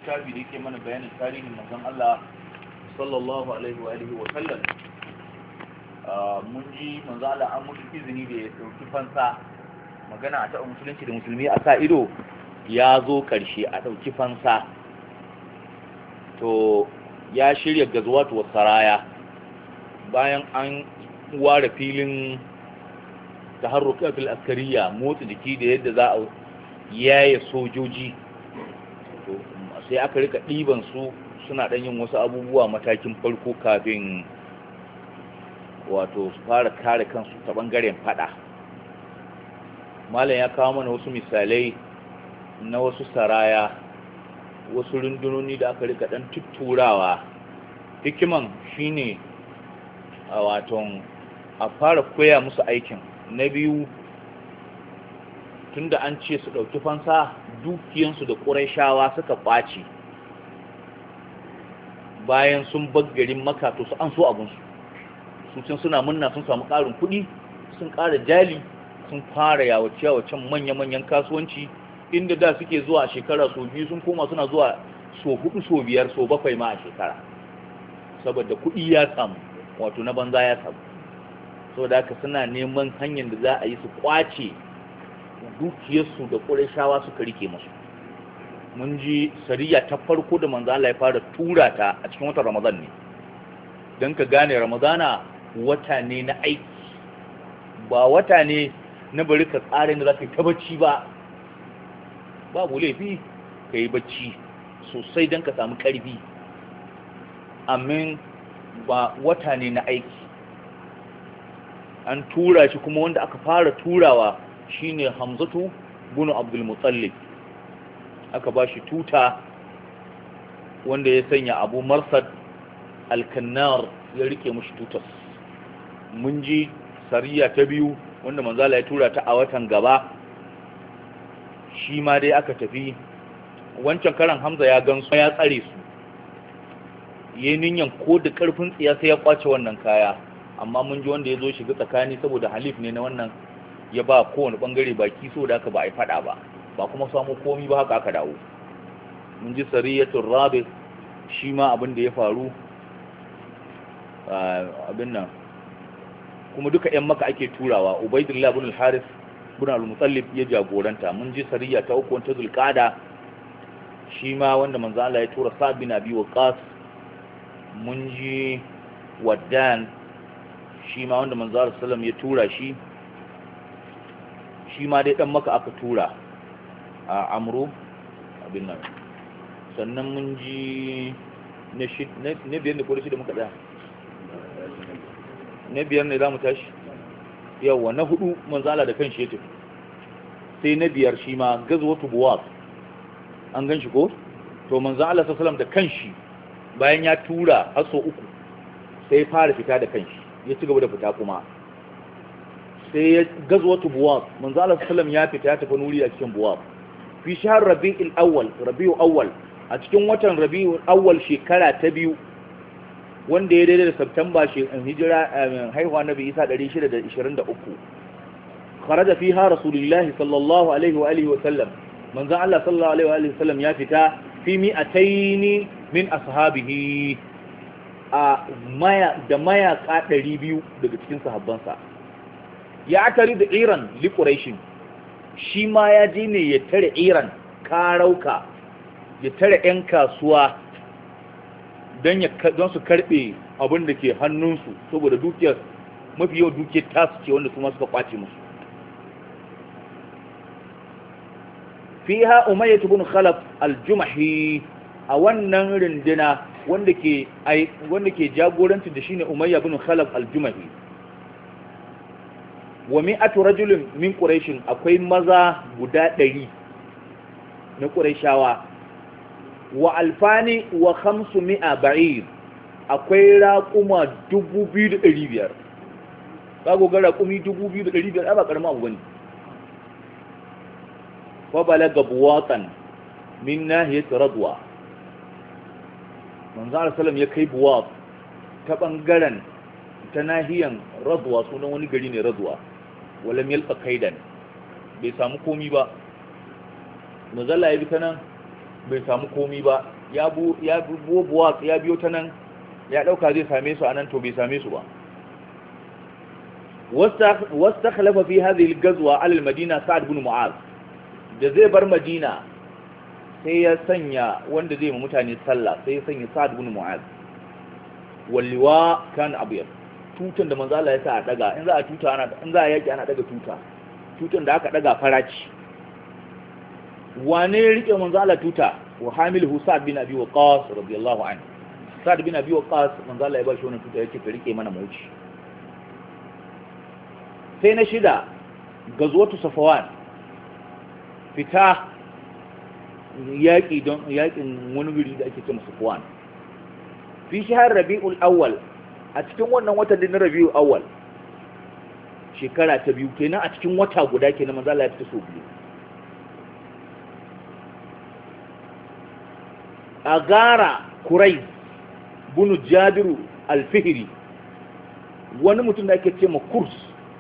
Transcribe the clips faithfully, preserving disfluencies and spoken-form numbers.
littafi da yake mana bayanin tarihin manzon Allah sallallahu alaihi wa alihi wa sallam. Mun ji manzon Allah an mutu izini da ya dauki fansa, magana a taɓa musulunci da musulmi a sa ido ya zo ƙarshe, a ɗauki fansa. To ya shirya gazuwatu wa saraya bayan an ware filin taharrukatul askariya, motsa jiki da yadda za a yaye sojoji. To sai aka rika ɗiban su suna ɗan yin wasu abubuwa matakin farko kafin wato su fara kare kansu ta ɓangaren fada. Malam ya kawo mana wasu misalai na wasu saraya, wasu rundunoni da aka rika ɗan tutturawa. Hikiman shine a waton a fara koya musu aikin. Na biyu, tunda an ce su ɗauki fansa, dukiyansu da ƙurayshawa suka ɓaci bayan sun baggarin Makka, to su an so abinsu. Su can suna munna sun samu ƙarin kuɗi, sun ƙara jali, sun fara yawace-yawacen manya-manyan kasuwanci, inda da suke zuwa a shekara so biyu sun koma suna zuwa so hudu so biyar so bakwai ma a shekara, saboda kuɗi ya samu, wato na banza ya samu. saboda haka suna neman hanyar da za a yi su kwace dukiyarsu da ƙurayshawa suka rike musu. Mun ji sariya ta farko da manzo Allah ya fara tura ta a cikin watan Ramadan ne, don ka gane Ramadana wata ne na aiki, ba wata ne na bari ka tsarin da za ka yi ta bacci ba. Babu laifi ka yi bacci sosai don ka samu ƙarfi, amin ba wata ne na aiki. An tura shi kuma wanda aka fara turawa shine Hamzatu bin Abdul Muttalib. Aka ba shi tuta wanda ya sanya Abu Marsad al-Kannar ya rike mushi tutas. Mun ji sariya ta biyu wanda manzala ya tura ta a watan gaba, shi ma dai aka tafi. Wancan karan Hamza ya gansu ya tsare su, yayin ninyan ko da karfin tsiya sai ya kwace wannan kaya, amma mun ji wanda ya zo shiga tsakani saboda halif ne na wannan, ya ba kowane bangare baki, so da aka ba a yi fada ba, ba kuma samu komi ba, haka aka dawo. Mun ji sariyatul rabi, shi ma abin da ya faru abin nan kuma duka yan Maka ake turawa. Ubaidullah ibn al-Harith ibn al-Muttalib ya jagoranta. Mun ji sariya ta uku ta Zulqa'da, shi ma wanda manzo Allah ya tura Sa'd bin Abi Waqqas. Mun ji Waddan, shi ma wanda manzo Allah sallam ya tura shi, shi ma dai dan Maka aka tura a Amru abin nan. Sannan mun ji na shi ne biyar da shi da muka da na biyar ne za mu tashi yawa. Na hudu manzo Allah da kanshi ya tafi. Sai na biyar shi ma gazwatu Buwaq, an gan shi ko? To manzo Allah sallallahu alaihi wasallam da kanshi bayan ya tura haso uku sai ya fara fita da kanshi, ya ci gaba da fita kuma. Sai ya gazwatu Buwaq, manzo Allah sallallahu alaihi wasallam ya fita ya tafi nuri a cikin Buwaq fi shahr Rabiul Awwal, Rabiul Awwal, a cikin watan Rabiul Awwal shekara ta biyu, wanda ya daidai da September hijira haihuwa Nabi Isa ɗari shida da ishirin da uku. Kharaja fiha Rasulullahi sallallahu alaihi wa alihi wa sallam, manzon Allah sallallahu alaihi wa alihi wa sallam ya fita fi mi'ataini min ashabihi, a maya da mayaka ɗari biyu daga cikin sahabbansa. Ya tare da Iran li Quraish, shi ma ya je ne ya tare Iran karauka, ya tare ƴan kasuwa don don su karbe abin da ke hannunsu, saboda dukiyar mafi yau dukiyar tasu ce wanda kuma suka kwace musu. Fiha Umayyah ibn Khalaf al-Jumahi, a wannan rindina wanda ke wanda ke jagoranci da shine Umayyah ibn Khalaf al-Jumahi. Wa mi'atu rajulin min Quraish, akwai maza guda ɗari na Qurayshawa. Wa alfani wa khamsu mi'a ba'ir, akwai raƙuma dubu biyu da ɗari biyar. Ka ga raƙumi dubu biyu da ɗari biyar ba ƙaramin abu bane. Fa balaga Buwaqan min nahiyat Radwa, manzo Allah sallam ya kai Buwaq ta bangaren ta nahiyan Radwa, sunan wani gari ne Radwa. Walam yalqa kaidan, bai samu komi ba. Manzo Allah ya bi ta nan bai samu komi ba ya bu ya bu buwa ya biyo ta nan ya dauka zai same su anan to bai same su ba wastakhlafa fi hadhihi al-ghazwa ala al-madina sa'd ibn mu'az da zai bar madina sai ya sanya wanda zai mu mutane sallah sai ya sanya sa'd ibn mu'az walliwa kan abyad tutan da manzo Allah ya sa a daga in za a tuta ana in za a yaki ana daga tuta tutan da aka daga faraci wane rike manzo Allah tuta wa hamiluhu sa'd bin abi waqas radiyallahu anhu sa'd bin abi waqas manzo Allah ya ba shi wannan tuta yake ka rike mana mauci sai na shida gazwatu safwan fita yaki don yakin wani guri da ake cewa safwan fi shahar rabi'ul awwal a cikin wannan watan din rabi'ul awwal shekara ta biyu kenan a cikin wata guda kenan manzo Allah ya fita so biyu agara kurai bunu jabiru al-fihri wani mutum da ake cewa kurs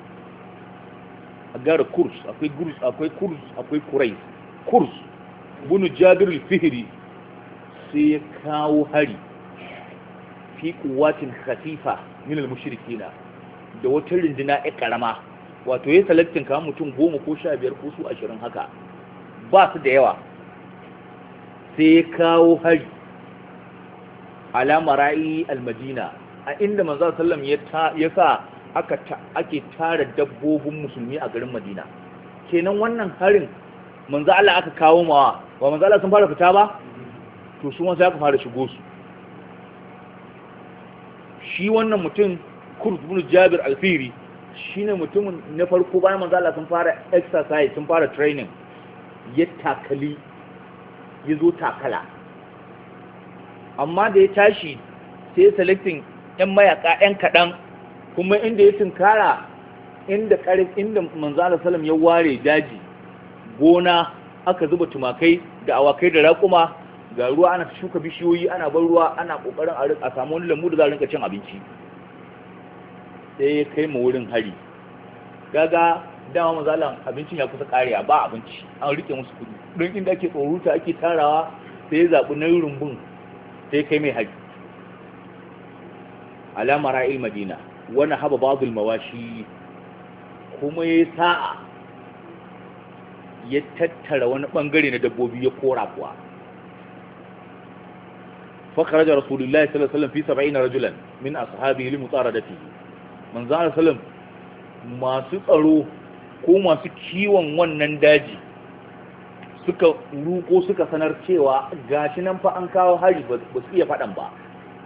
agara kurs akwai kurs akwai kurs akwai kurai kurs bunu jabiru al-fihri sai ya kawo hari fi kuwatin khatifa min al-mushrikina da wata rindina ya karama wato ya selectin kamar mutum goma ko sha biyar ko su ashirin haka ba su da yawa sai ya kawo hari ala mara'i al-madina a inda manzo sallam ya ya sa aka ake tara dabbobin musulmi a garin Madina kenan wannan harin manzo Allah aka kawo mawa ba manzo Allah sun fara fita ba to su ma sai aka fara shigo su shi wannan mutum Kurd ibn Jabir al-Fihri shine mutumin na farko bayan manzo Allah sun fara exercise sun fara training ya takali ya zo takala amma da ya tashi sai selecting yan mayaka yan kadan kuma inda ya tunkara inda karin inda manzo Allah sallam ya ware daji gona aka zuba tumakai da awakai da raƙuma ga ruwa ana shuka bishiyoyi ana bar ruwa ana kokarin a samu wani lambu da za a rinka cin abinci sai ya kai mu wurin hari gaga dama mazalan abincin ya kusa kariya ba abinci an rike musu kudi don inda ake tsoruta ake tarawa sai ya zaɓi na rumbun sai kai mai hari alama ra'il madina wani haba babul mawashi kuma ya sa'a ya tattara wani bangare na dabbobi ya kora kuwa فخرج رسول الله صلى الله عليه وسلم في سبعين رجلا من أصحابه لمطاردته من زال سلم masu tsaro ko masu kiwon wannan daji suka ruko suka sanar cewa gashi nan fa an kawo hari ba su iya faɗan ba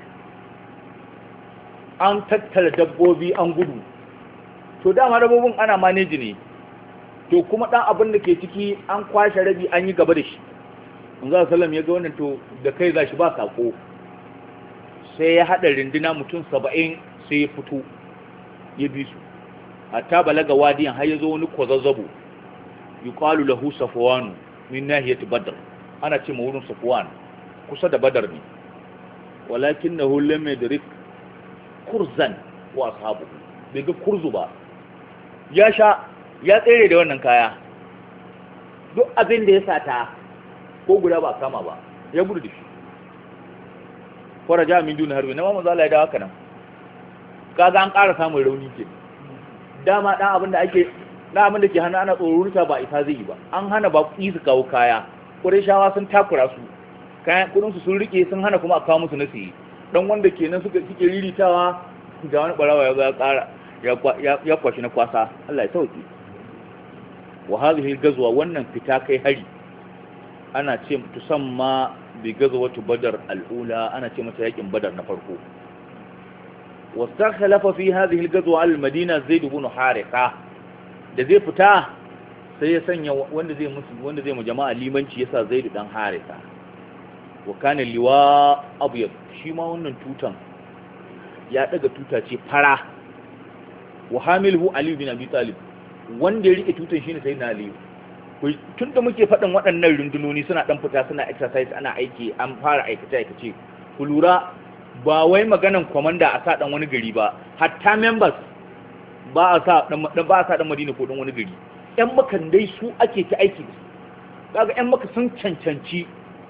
an tattara dabbobi an gudu to dama dabbobin ana maneji ne to kuma ɗan abin da ke ciki an kwashe rabi an yi gaba da shi manzo sallam ya ga wannan to da kai zashi ba sako sai ya hada rinduna mutum saba'in sai ya fito ya bi su hatta balaga wadiyan har yazo wani kwazazzabo yuqalu lahu safwan min nahiyati badr ana ce wurin safwan kusa da badar ne walakinahu lam yadrik kurzan wa ashabu bai ga kurzu ba ya sha ya tsere da wannan kaya duk abin da ya sata ko guda ba kama ba ya gudu da shi faraja min duna harbi na ma manzo Allah ya dawo haka nan kaga an ƙara samun rauni ke dama dan abin da ake dan abin da ke hana ana tsoruruta ba isa zai yi ba an hana ba ku su kawo kaya Qurayshawa sun takura su kayan kudin su sun rike sun hana kuma a kawo musu nasiyi dan wanda kenan suka suke riritawa ga wani barawa ya ga ƙara ya ya kwashi na kwasa Allah ya sauki wa hadhihi al-ghazwa wannan fita kai hari ana ce tusamma bi gazwatu badar al-ula ana ce mata yakin badar na farko wastakhlafa fi hadhihi al-ghazwa al-madina zaid ibn haritha da zai fita sai ya sanya wanda zai musu wanda zai mu jama'a limanci yasa zaid dan haritha wa kana liwa abyad shi ma wannan tutan ya daga tuta ce fara wa hamiluhu ali bin abi talib wanda ya rike tutan shine sayyidina ali tun da muke faɗin waɗannan rundunoni suna ɗan fita suna exercise ana aiki an fara aikace-aikace ku lura ba wai maganan kwamanda a sa ɗan wani gari ba hatta members ba a sa ɗan madina ko ɗan wani gari ‘yan makan dai su ake ta aiki da su kaga ‘yan maka sun cancanci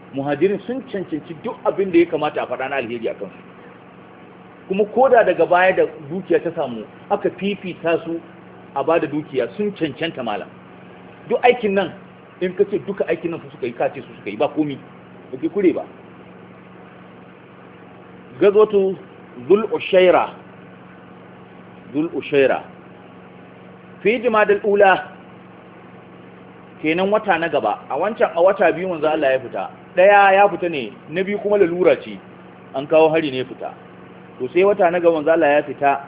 muhajirin sun cancanci duk abin da ya kamata a faɗa na alheri a kansu, kuma koda daga baya da dukiya ta samu aka fifita su a ba da dukiya sun cancanta malam. Duk aikin nan in ka ce duka aikin nan su suka yi kace su suka yi ba komi ba ke kure ba. Gazwatu zul ushaira zul ushaira fi jimadal ula, kenan wata na gaba. A wancan a wata biyu manzo Allah ya fita, daya ya fita ne, na biyu kuma lalura ce an kawo hari ne fita. To sai wata na gaba manzo Allah ya fita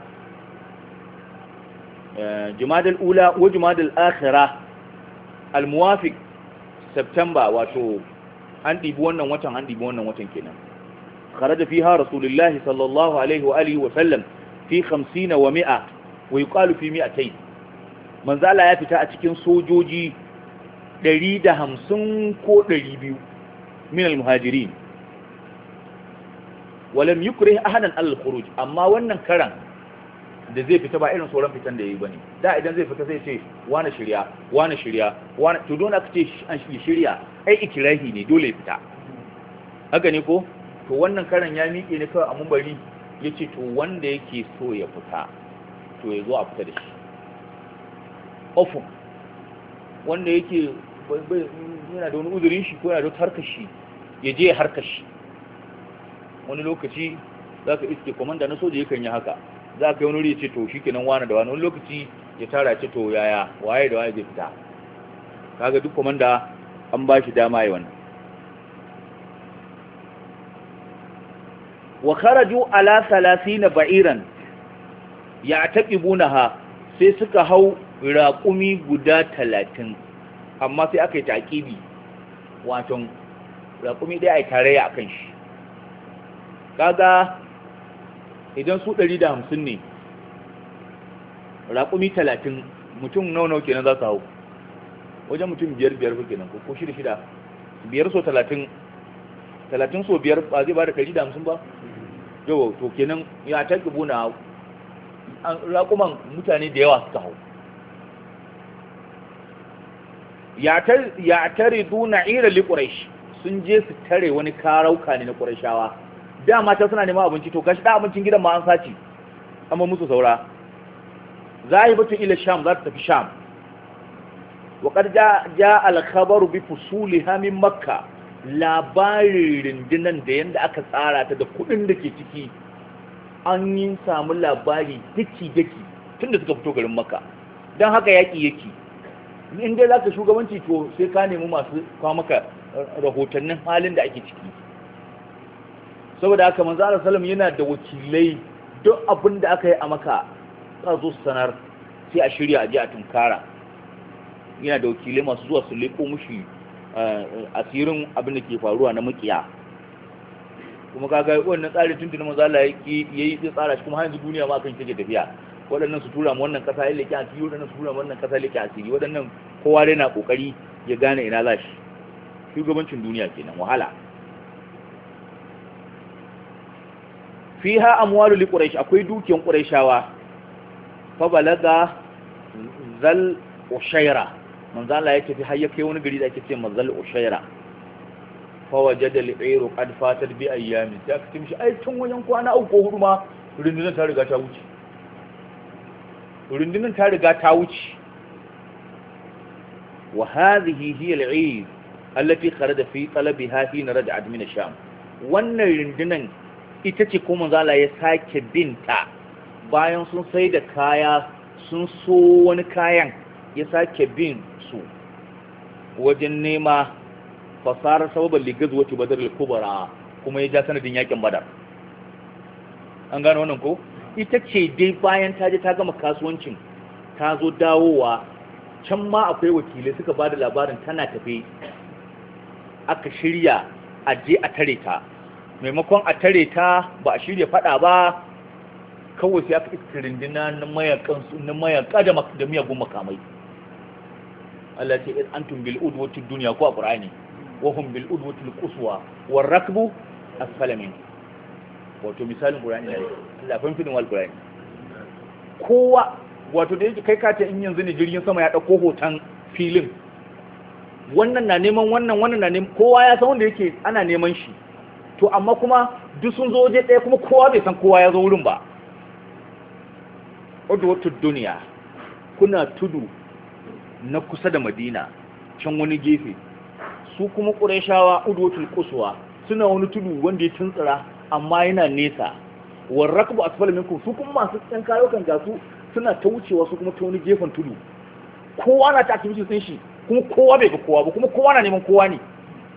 jimadal ula wa jimadal akhirah al muwafiq September, wato an dibi wannan watan an dibi wannan watan kenan. kharaja fiha rasulullahi sallallahu alaihi wa alihi wa sallam fi khamsina wa mi'a wa yuqalu fi mi'atayn. manzo Allah ya fita a cikin sojoji ɗari da hamsin ko ɗari biyu min al-muhajirin, walam yukrih ahadan al-khuruj. Amma wannan karan da zai fita ba irin sauran fitan da yayi bane. Da idan zai fita sai ce wani shirya wani shirya wani, to don aka ce an shirya ai ikirahi ne, dole ya fita, haka ne ko? To wannan karan ya miƙe ne kawai a mumbari yace to wanda yake so ya fita to ya zo a fita da shi ofin, wanda yake yana da wani uzurin shi ko yana da harkar shi ya je harkar shi. Wani lokaci za ka iske komanda na soja yakan yi haka, za ka yi wani ce to shi kenan wani da wani, wani lokaci ya tara ce to yaya waye da waye zai fita. Kaga duk komanda an ba shi dama yi wannan. wa kharaju ala thalathina ba'iran ya'taqibunaha, sai suka hau raƙumi guda talatin, amma sai aka yi taƙibi, wato raƙumi ɗaya a yi tarayya a kan shi. Kaga idan su ɗari da hamsin ne, raƙumi talatin, mutum nawa-nawa kenan za su hau, wajen mutum biyar-biyar fa kenan ko shida-shida, biyar so talatin, talatin so biyar ba zai ba da ɗari da hamsin ba. Yau to kenan ya taƙibuna raƙuman mutane da yawa suka hau. ya tare duna ira li quraish, sun je su tare wani karauka ne na qurayshawa. Da mata suna neman abinci, to gashi da abincin gidan ma an saci, amma musu saura. zahibatu ila sham, za ta tafi sham. wa qad jaa al khabaru bi fusuliha min makka, labarin rundunan da yanda aka tsara ta da kudin da ke ciki an yi samu labari daki daki tunda suka fito garin makka. Dan haka yaki yake, in dai za ka shugabanci to sai ka nemi masu kawo maka rahotannin halin da ake ciki. Saboda haka manzo Allah sallam yana da wakilai, duk abin da aka yi a maka za zo su sanar, sai a shirya a je a tunkara. Yana da wakilai masu zuwa su leko mushi asirin abin da ke faruwa na makiya. Kuma kaga wannan tsarin tuntuni manzo Allah ya yi tsara shi, kuma har yanzu duniya ma kan take tafiya. Waɗannan su tura mu wannan ƙasa ya leke asiri, waɗannan su tura mu wannan ƙasa ya leke asiri, waɗannan kowa dai na ƙoƙari ya gane ina za shi. Shugabancin duniya kenan, wahala. Fiha amwalu li quraish, akwai dukiyan quraishawa. Fa balaga zal ushaira, manzo Allah ya tafi har ya kai wani gari da ake ce mazal ushaira. Fa wajada al-ayru qad fatat bi ayyamin, sai aka ce mishi ai tun wajen kwana uku ko hudu ma rundunar ta riga ta wuce. rundunar ta riga ta wuce. wa hadhihi hiya al-eid allati kharaja fi talabiha hina raja'at min ash-sham. wannan rundunar ita ce kuma manzo Allah ya sake binta bayan sun sai da kaya, sun so wani kayan, ya sake bin su wajen nema. fasara sababan ligazwati badr al-kubra, kuma ya ja sanadin yakin badar. An gano wannan ko? Ita ce dai bayan ta je ta gama kasuwancin, ta zo dawowa, can ma akwai wakilai suka ba da labarin tana tafe, aka shirya a je a tare ta. Maimakon a tare ta ba a shirya fada ba, kawai sai aka iska rindina na mayaka da miyagun makamai. Allah ce antum bil udwati dunya ko a Qur'ani, wa hum bil udwati al quswa war rakbu asfala min. Wato misalin Qur'ani ne, Allah fan fidin wal Qur'ani. Kowa wato da yake kai ka ta in yanzu ne jirgin sama ya dauko hoton filin, wannan na neman wannan wannan na neman kowa ya san wanda yake ana neman shi to amma kuma duk sun zo waje ɗaya kuma kowa bai san kowa ya zo wurin ba. udwatud duniya kuna tudu na kusa da Madina can wani gefe, su kuma Qurayshawa udwatul quswa suna wani tudu wanda ya tuntsira amma yana nesa, war rakbu asfala minkum su kuma masu tsan kayo kan gasu suna ta wucewa su kuma ta wani gefen tudu, kowa na ta activity din shi kuma kowa bai ga kowa ba kuma kowa na neman kowa ne.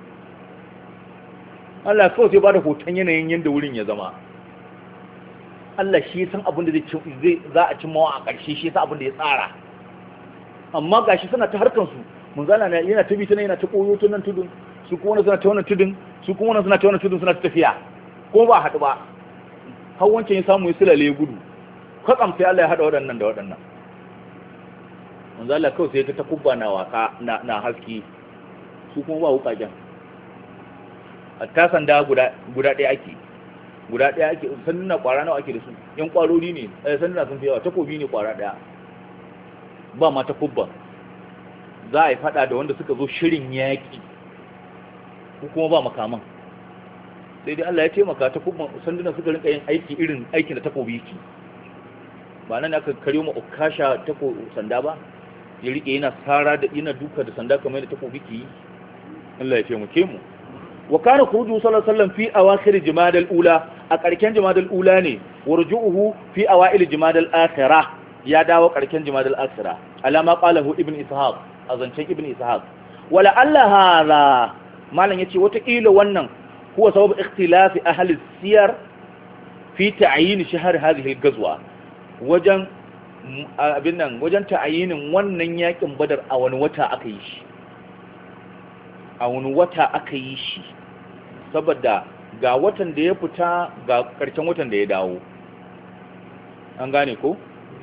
Allah kawai sai ba da hoton yanayin yanda wurin ya zama. Allah shi san abin da zai za a cimmawa a ƙarshe, shi san abin da ya tsara. Amma gashi suna ta harkan su, mun zana yana ta bi ta yana ta koyo ta nan tudun, su kuma wani suna ta wannan tudun, su kuma wani suna ta wannan tudun suna ta tafiya. Ko ba haɗu ba. Har wancan ya samu ya sulale ya gudu. Kwatsam sai Allah ya haɗa waɗannan da waɗannan. Mun zana kawai sai ta takubba na waka na na haski. Su kuma ba wuƙaƙen. Hatta sanda guda guda ɗaya ake. guda ɗaya ake sanduna ƙwara nawa ake da su yan ƙwarori ne eh sanduna sun fi yawa takobi ne ƙwara ɗaya ba ma takubban za a yi faɗa da wanda suka zo shirin yaƙi ko kuma ba makaman sai dai Allah ya taimaka takubban sanduna suka rinka yin aiki irin aikin da takobi yake ba nan aka karyo ma ukasha tako sanda ba ya rike yana sara da yana duka da sanda kamar yadda takobi ke yi Allah ya taimake mu wa kana khuruju sallallahu alaihi wasallam fi awakhir jumadal ula a karken jumadal ula ne warjuhu fi awail jumadal akhirah ya dawo karken jumadal akhirah alama qalahu ibn ishaq azancan ibn ishaq wala alla hadha malan yace wata kila wannan huwa sabab ikhtilaf ahli siyar fi ta'yin shahr hadhihi al-ghazwa wajen abin nan wajen ta'yinin wannan yakin badar a wani wata aka yi shi a wani wata aka yi shi saboda ga watan da ya fita ga karshen watan da ya dawo an gane ko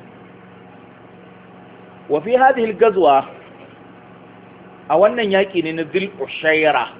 wa fi hadhihi al-ghazwa a wannan yaki ne na Dhul Ushayra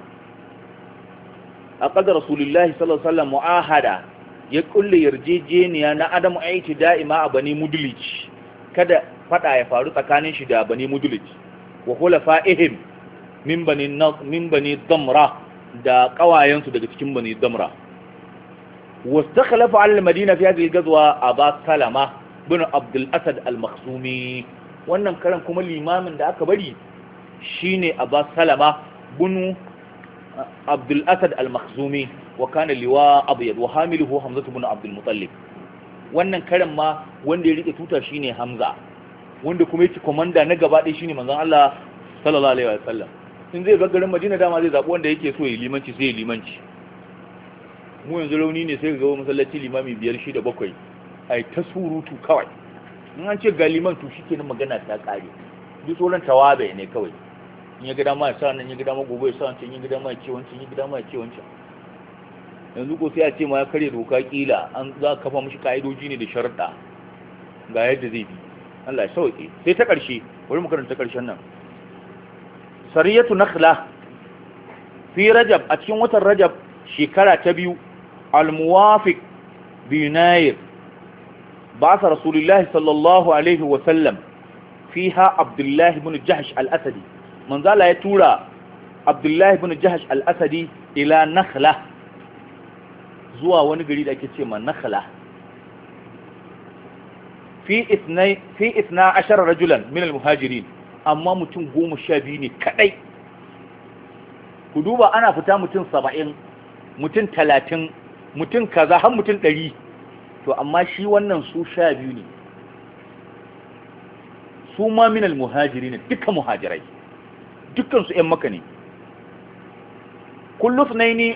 aqad rasulullahi sallallahu alaihi wasallam muahada ya kulle yarjejeniya na adamu aiti da'ima a bani mudlij kada fada ya faru tsakanin shi da bani mudlij wa khulafa'ihim min bani min bani damra da kawayensu daga cikin bani damra wastakhlafa ala al-madina fi hadhihi al-ghazwa aba salama bin abdul asad al-makhzumi wannan karan kuma limamin da aka bari shine aba salama bin abdul asad al-makhzumi wa kana liwa abyad wa hamiluhu hamza bin abdul muttalib wannan karan ma wanda ya rike tuta shine hamza wanda kuma yake komanda na gaba ɗaya shine manzon Allah sallallahu alaihi wasallam in zai garin Madina dama zai zabi wanda yake so ya limanci sai ya limanci mu yanzu rauni ne sai ga masallaci limami biyar shida bakwai ai ta surutu kawai in an ce ga liman to shikenan magana ta kare duk sauran tawabe ne kawai in ya ga dama ya sa nan ya ga dama gobe ya sa wancan ya ga dama ya ce wancan ya ga dama ya ce wancan yanzu ko sai a ce ma ya kare doka kila an za ka kafa mishi ka'idoji ne da sharuɗa ga yadda zai bi Allah ya sauke sai ta ƙarshe bari mu karanta ƙarshen nan sariyatu nakhla fi rajab a cikin watan rajab shekara ta biyu al-muwafiq bi yunayr ba'atha rasulullahi sallallahu alaihi wa sallam fiha abdullah ibn jahsh al-asadi manzala ya tura abdullah ibn jahsh al-asadi ila nakhla zuwa wani gari da ake ce ma nakhla fi ithnai fi ithna ashara rajulan min al-muhajirin amma mutum goma sha biyu ne kadai ku duba ana fita mutum saba'in mutum talatin mutum kaza har mutum ɗari to amma shi wannan su sha biyu ne su ma min al-muhajirin duka muhajirai dukkan su ƴan maka ne kullu sunaini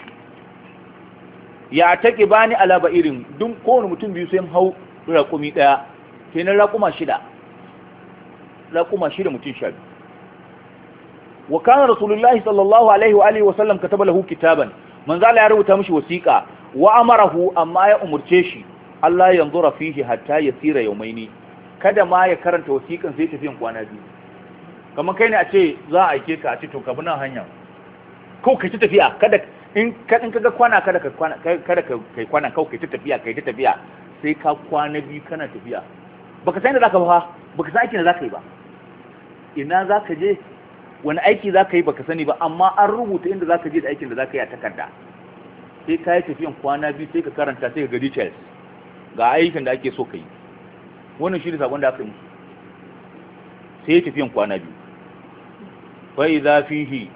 ya take bani ala ba'irin dun kowane mutum biyu sai hau raƙumi ɗaya kenan raƙuma shida raƙuma shida mutum sha biyu wa kana rasulullahi sallallahu alaihi wa alihi wa sallam kataba lahu kitaban manzo Allah ya rubuta mishi wasiqa wa amarahu amma ya umurce shi Allah yanzura fihi hatta yasira yawmaini kada ma ya karanta wasiqan sai tafiyan kwana biyu kamar kai ne a ce za a aike ka a ce to ka bi nan hanya ko kai ta tafiya kada in ka in kaga kwana kada ka kwana kada ka kai kwana kau kai ta tafiya kai ta tafiya sai ka kwana biyu kana tafiya baka san da zaka ba baka san aikin da zaka yi ba ina zaka je wani aiki za ka yi baka sani ba, amma an rubuta inda za ka je da aikin da za ka yi a takarda. Sai ka yi tafiyan kwana biyu sai ka karanta sai ka ga details ga aikin da ake so ka yi. Wannan shi ne sabon da aka yi musu. Sai tafiyan kwana biyu. Fai za fihi,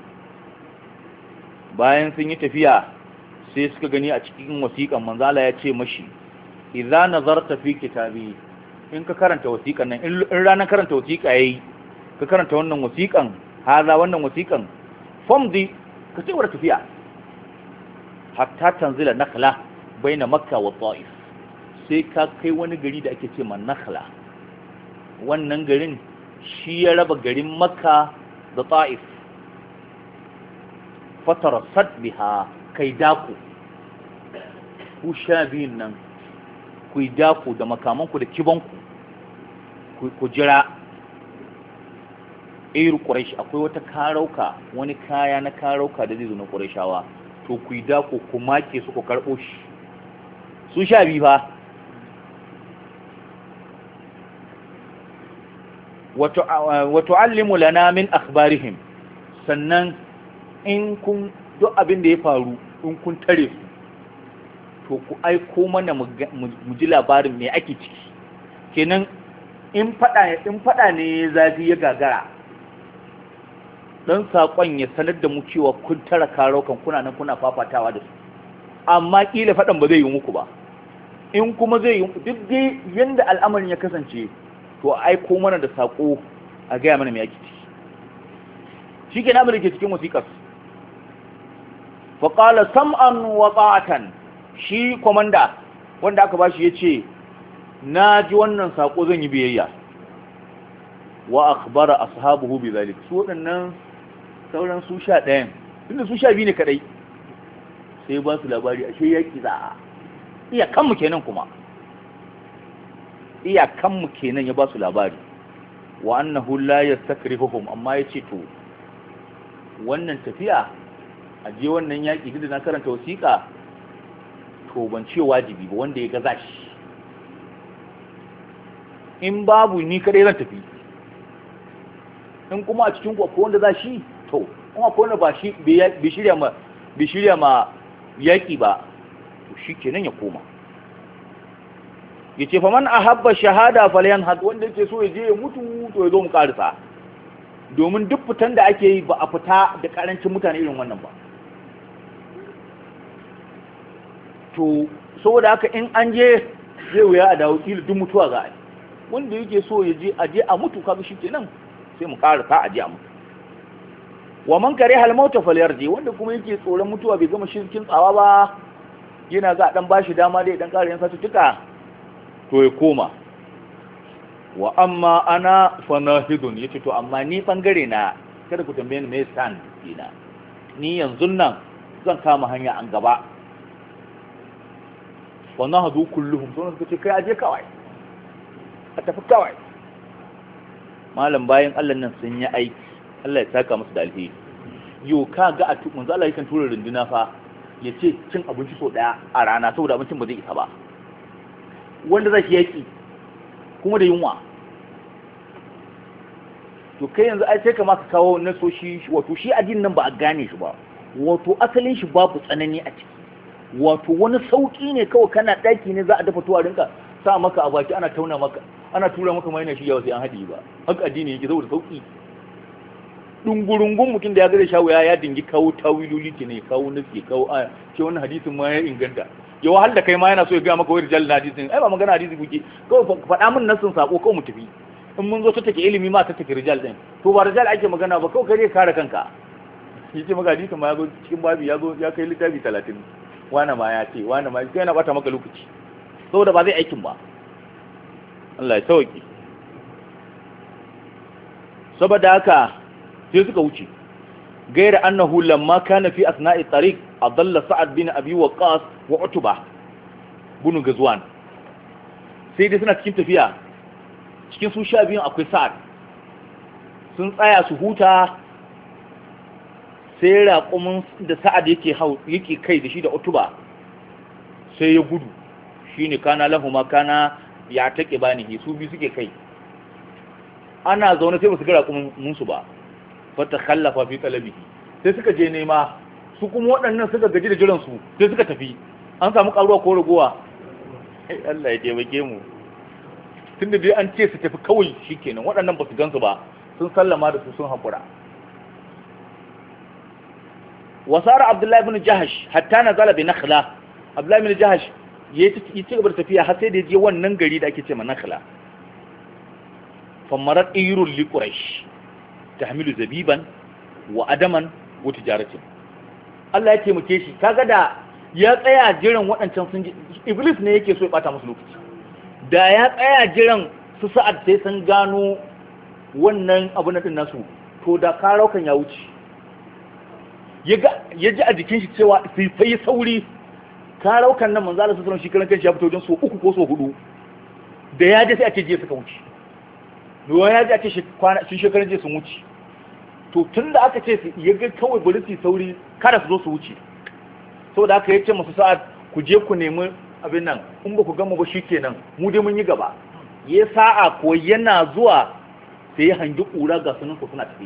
bayan sun yi tafiya sai suka gani a cikin wasiƙan manzala ya ce mashi, idza nazarta fi kitabi, in ka karanta wasiƙan nan, in ranar karanta wasiƙa yayi ka karanta wannan wasiƙan, haza wannan wasiƙan, famdi ka ce wa tafiya hatta tanzila nakhla baina makka wa ta'if, sai ka kai wani gari da ake ce ma nakhla. Wannan garin shi ya raba garin makka da ta'if. fatarasat biha, kai daku ku sha biyun nan, ku yi daku da makamanku da kibanku, ku jira iru ƙuraishi. Akwai wata karauka, wani kaya na karauka da zai zo na ƙuraishawa, to ku yi daku ku make su ku karɓo shi. Su sha biyu fa. wato allimu lana min akhbarihim, sannan in kun duk abin da ya faru in kun tare su to ku aiko mana mu ji labarin me ake ciki. Kenan in fada in fada ne zafi ya gagara, dan sakon ya sanar da mu cewa kun tara karokan kuna nan kuna fafatawa da su, amma kila fadan ba zai yi muku ba. In kuma zai yi duk dai yanda al'amarin ya kasance, to aiko mana da sako a gaya mana me ake ciki. Shi ke namu da ke cikin wasiƙar. faƙala sam'an wa ta'atan, shi komanda wanda aka bashi ya ce, na ji wannan saƙo zan yi biyayya. Wa akhbara ashabuhu bi zalik, su waɗannan sauran su sha ɗayan, tunda su sha biyu ne kaɗai, sai ba su labari ashe yaƙi za a iya kanmu kenan, kuma iya kanmu kenan ya ba su labari. Wa annahu la yastakrihuhum, amma ya ce to wannan tafiya a je wannan yaƙi duk da na karanta wasiƙa, to ban ce wajibi ba, wanda ya gaza shi. In babu ni kadai zan tafi, in kuma a cikin ku akwai wanda za shi, to in akwai wanda ba shi bai shirya ma bai shirya ma yaƙi ba, to shi kenan ya koma. Yace fa man ahabba shahada falyanhad, wanda yake so ya je ya mutu to ya zo mu karisa, domin duk fitan da ake yi ba a fita da karancin mutane irin wannan ba. To saboda haka in an je zai wuya a dawo, kila duk mutuwa za a yi. Wanda yake so ya je a je a mutu, kaga shi kenan sai mu karasa a je a mutu. Wa man kare hal mauta falyarji, wanda kuma yake tsoron mutuwa bai gama shirkin tsawa ba, yana ga dan bashi dama dai dan ƙara yan satuttuka, to ya koma. Wa amma ana fanahidun, yace to amma ni bangare na, kada ku tambaye ni me stand dina, ni yanzu nan zan kama hanya an gaba. Wa nahdu kulluhum, to suka ce kai aje kawai, a tafi kawai. Malam bayan Allah nan sun yi aiki, Allah ya saka musu da alheri. Yo ka ga a tukun za Allah yakan tura runduna fa, ya ce cin abinci so daya a rana saboda abincin ba zai isa ba, wanda zai yaki kuma da yunwa. To kai yanzu ai sai ka maka kawo nasoshi, wato shi addinin nan ba a gane shi ba, wato asalin shi babu tsanani a ciki, wato wani sauki ne kawai. Kana daki ne za a dafa tuwa rinka sa maka a baki, ana tauna maka, ana tura maka mai na shi yawa sai an haɗi ba. Haka addini yake saboda sauki. Dungurungun mutum da ya gare shawo ya dingi kawo tawiloli ke ne, kawo nasi, kawo aya, ce wannan hadisin ma ya inganta. Ya wahal da kai ma yana so ya ga maka wai rijal na hadisin, ai ba magana hadisi kuke, kawai faɗa min nasin sako kawai mu tafi. In mun zo ta take ilimi ma ta take rijal din, to ba rijal ake magana ba, kawai kai ne kare kanka. Shi ce maka hadisin ma ya zo cikin babi, ya zo ya kai littafi talatin, wani ma ya ce, wani ma sai yana bata maka lokaci, saboda ba zai aikin ba. Allah ya sauki. Saboda haka sai suka wuce. Gaira annahu lamma kana fi asna'i tariq adalla Sa'ad bin Abi Waqqas wa Utba bin Ghazwan. Sai dai suna cikin tafiya, cikin su sha biyun akwai Sa'ad, sun tsaya su huta, sai raƙumin da Sa'ad yake hau yake kai da shi da Utba sai ya gudu. Shine kana lahuma kana ya take bani, su bi suke kai. Ana zaune sai ba su ga raƙumin musu ba, fata khallafa fi talabihi sai suka je nema su kuma waɗannan suka gaji da jiran su sai suka tafi an samu karuwa ko ragowa Allah ya taimake mu tunda dai an ce su tafi kawai shikenan waɗannan ba su gansu ba sun sallama da su sun haƙura wasara abdullahi ibn jahash hatta nazala bi nakhla abdullahi ibn jahash ya ci gaba da tafiya har sai da ya je wannan gari da ake ce ma nakhla famarat irul li quraish tahmilu zabiban wa adaman wa tijaratin Allah ya taimake shi kaga da ya tsaya jiran waɗancan sun ji iblis ne yake so ya bata musu lokaci da ya tsaya jiran su sa'ad sai sun gano wannan abu na din nasu to da karaukan ya wuce ya ji a jikin shi cewa sai sai sauri karaukan nan manzo Allah sallallahu alaihi wasallam shi karan kanshi ya fito wajen so uku ko so hudu da ya je sai a ce je suka wuce ruwa ya ji a ce shi shekaran je sun wuce to tun da aka ce ya ga kawai bari su sauri kada su zo su wuce sau da aka yace masu sa'ad ku je ku nemi abin nan in ba ku gama ba shi kenan mu dai mun yi gaba ya sa'a ko yana zuwa sai ya hangi ƙura ga sunan ku suna tafi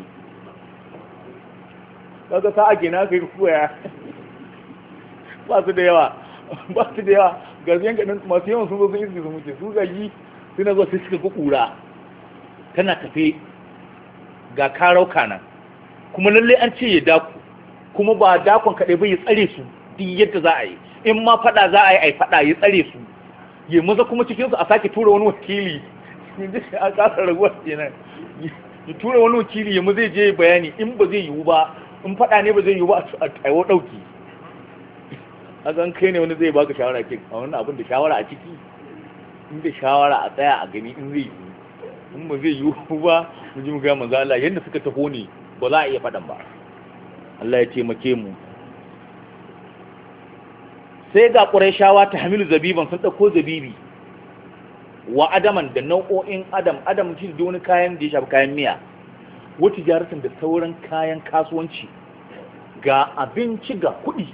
kaga sa'a kenan aka yi koya ba su da yawa ba su da yawa ga su yanka masu yawan sun zo sun iske sun wuce su ga yi suna zo sai suka ga ƙura tana tafe ga karauka nan kuma lalle an ce ya daku kuma ba dakon kaɗai ba ya tsare su duk yadda za a yi in ma faɗa za a yi a yi faɗa ya tsare su ya maza kuma cikinsu a sake tura wani wakili a ƙasa raguwar kenan ya tura wani wakili ya maza je bayani in ba zai yiwu ba in faɗa ne ba zai yiwu ba a taiwo ɗauki a zan kai ne wani zai baka shawara ke a wani abin da shawara a ciki inda shawara a tsaya a gani in zai yiwu in ba zai yiwu ba mu ji mu ga manzo Allah yanda suka taho ne ba za a iya faɗan ba Allah ya taimake mu sai ga Qurayshawa ta hamilu zabiban sun dauko zabibi wa adaman da nau'o'in adam adam shi da wani kayan da ya shafi kayan miya wata jaratin da sauran kayan kasuwanci ga abinci ga kuɗi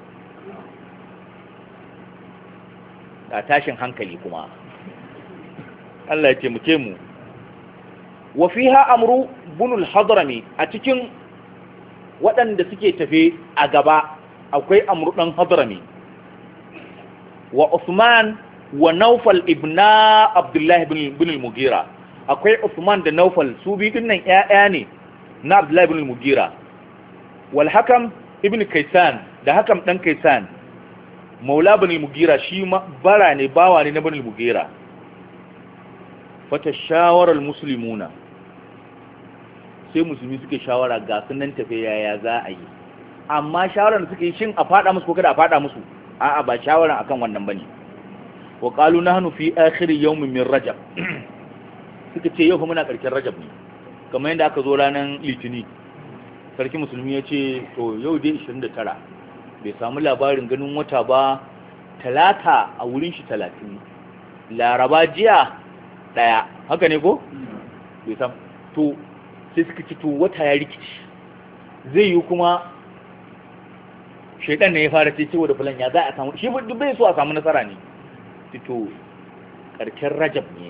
ga tashin hankali kuma Allah ya taimake mu wa fiha amru bunul hadrami a cikin waɗanda suke tafe a gaba akwai amru dan hadrami wa Uthman wa Nawfal ibna Abdullah ibn ibn al-Mughira akwai Uthman da Nawfal su bi dinnan ƴaƴa ne na Abdullah ibn al-Mughira wal Hakam ibn Kaysan da Hakam dan Kaysan maula ibn al-Mughira shi ma bara ne bawa ne na ibn al-Mughira fatashawara al-muslimuna sai musulmi suke shawara ga sunan tafe yaya za a yi amma shawaran da suke yi shin a fada musu ko kada a fada musu a'a ba shawaran akan wannan bane wa qalu nahnu fi akhir yawm min rajab suka ce yau muna karkin rajab ne kamar yadda aka zo ranar litini sarki musulmi ya ce to yau dai ishirin da tara bai samu labarin ganin wata ba talata a wurin shi talatin laraba jiya daya haka ne ko bai samu to sai suka ci to wata ya rikici zai yi kuma shaidan ne ya fara ce cewa da fulan ya za a samu shi bai so a samu nasara ne to karken rajab ne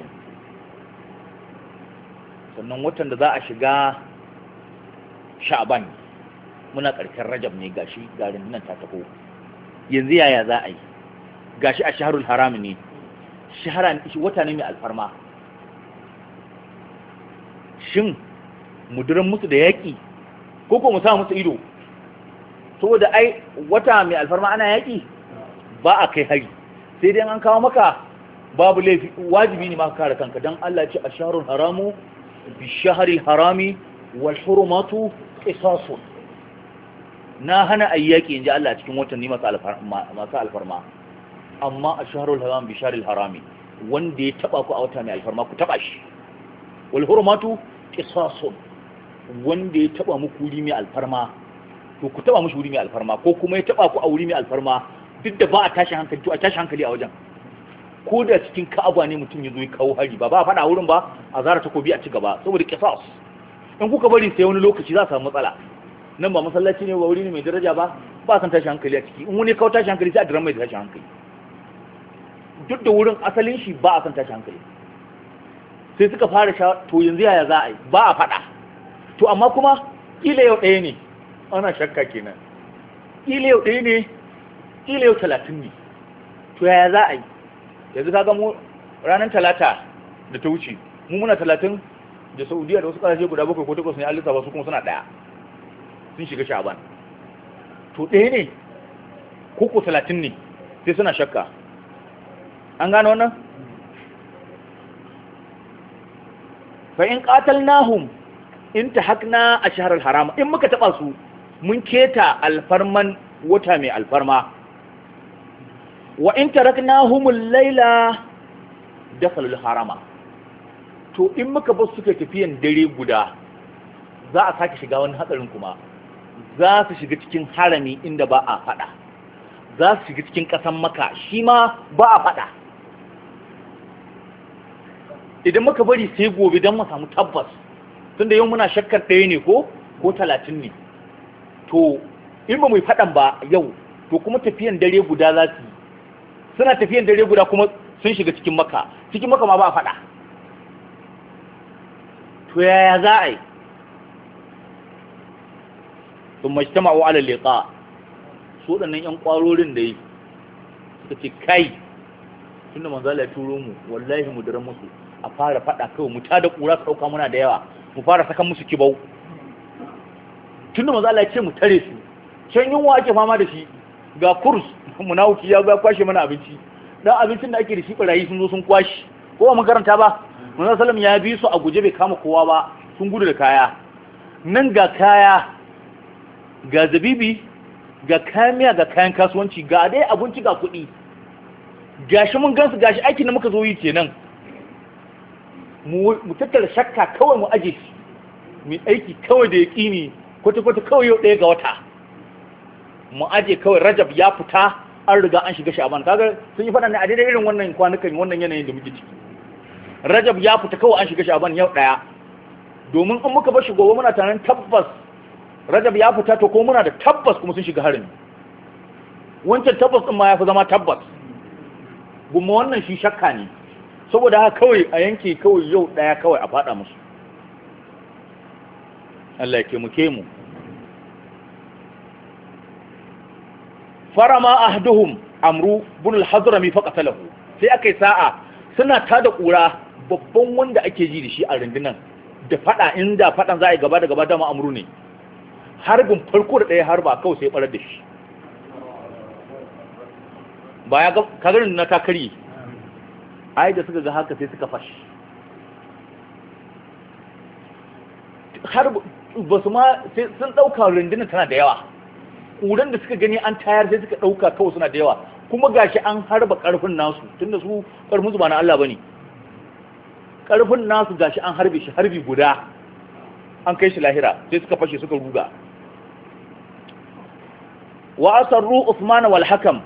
sannan watan da za a shiga sha'ban muna karken rajab ne gashi garin nan ta taho yanzu yaya za a yi gashi a shaharul haram ne shahara wata ne mai alfarma shin mudiran musu da yaƙi ko ko mu sa musu ido saboda ai wata mai alfarma ana yaƙi ba a kai hari sai dai an kawo maka babu laifi wajibi ne ma ka kare kanka dan Allah ya ce asharul haramu bi shahril harami wal hurumatu qisasun na hana ayyaki inji Allah cikin watanni masu alfarma masu alfarma amma asharul haram bi shahril harami wanda ya taba ku a wata mai alfarma ku taba shi wal hurumatu qisasun wanda ya taba muku wuri mai alfarma to ku taba mushi wuri mai alfarma ko kuma ya taba ku a wuri mai alfarma duk da ba a tashi hankali to a tashi hankali a wajen ko da cikin Ka'aba ne mutum ya zo ya kawo hari ba ba faɗa wurin ba a zara takobi a ci gaba saboda qisas in kuka bari sai wani lokaci za a samu matsala nan ba masallaci ne ba wuri ne mai daraja ba ba san tashi hankali a ciki in wani kawo tashi hankali sai a dira mai tashi hankali duk da wurin asalin shi ba a san tashi hankali sai suka fara sha to yanzu yaya za a yi ba a faɗa to amma kuma kila yau ɗaya ne ana shakka kenan, kila yau ɗaya ne kila yau talatin ne. To yaya za a yi? Yanzu ka ga mu ranar talata da ta wuce mu muna talatin da Saudiya da wasu ƙasashe guda bakwai ko takwas ne an lissafa su kuma suna ɗaya sun shiga Sha'ban. To ɗaya ne ko ko talatin ne sai suna shakka. An gano wannan? fa in qatalnahum intahakna ashhar al-haram, in muka taba su mun keta alfarman wata mai alfarma. Wa in taraknahum al-laila dakhalu al-harama, to in muka bar suka tafiyan dare guda za a sake shiga wani hatsarin kuma, za su shiga cikin harami inda ba a fada, za su shiga cikin kasan Makka shi ma ba a fada. Idan muka bari sai gobe don mu samu tabbas, tunda yau muna shakkar ɗaya ne ko ko talatin ne, to in ba mu yi faɗan ba yau, to kuma tafiyan dare guda za su yi, suna tafiyan dare guda kuma sun shiga cikin Makka, cikin Makka ma ba a faɗa. To yaya za a yi? sun majtama'u ala liqa, su waɗannan ƴan ƙwarorin da yi suka ce kai tunda manzo Allah ya turo mu wallahi mu daren musu a fara fada kawai mu tada kura su dauka muna da yawa, mu fara sakan musu kibau. Tunda manzo Allah ya ce mu tare su, can yunwa ake fama da shi, ga kurs munawiki ya ga kwashe mana abinci, dan abincin da ake da shi barayi sun zo sun kwashi, ko ba makaranta ba. Manzo sallam ya bi su a guje bai kama kowa ba, sun gudu da kaya. Nan ga kaya, ga zabibi, ga kayan miya, ga kayan kasuwanci, ga dai abinci, ga kuɗi, gashi mun gansu, gashi aikin da muka zo yi kenan. mu tattara shakka kawai mu aje shi, mu aiki kawai da yaƙini kwata-kwata kawai yau ɗaya ga wata, mu aje kawai Rajab ya fita an riga an shiga Sha'ban. Kaga sun yi faɗa ne a daidai irin wannan kwanukan wannan yanayin da muke ciki. Rajab ya fita kawai an shiga Sha'ban yau ɗaya, domin in muka bar shi gobe muna tunanin tabbas Rajab ya fita, to ko muna da tabbas kuma sun shiga harin. Wancan tabbas ɗin ma ya fi zama tabbas, gumma wannan shi shakka ne. Saboda haka kawai a yanke kawai yau daya kawai a fada musu. Allah ya muke mu. Farama ahduhum Amru bin al-Hadrami faqatalahu, sai akai sa'a suna tada kura, babban wanda ake ji da shi a rundunan da fada, inda fadan za a yi gaba da gaba da ma Amru ne, harbin farko da daya harba kawai sai barar da shi. Baya ga kagarin na takari, ai da suka ga haka sai suka fashi, har ba su ma sun ɗauka rundunar tana da yawa, ƙuran da suka gani an tayar sai suka ɗauka kawai suna da yawa, kuma gashi an harba ƙarfin nasu, tunda su ƙarfin su ba na Allah ba ne, ƙarfin nasu gashi an harbe shi harbi guda an kai shi lahira, sai suka fashe suka ruga. Wa asarru Usman wal Hakam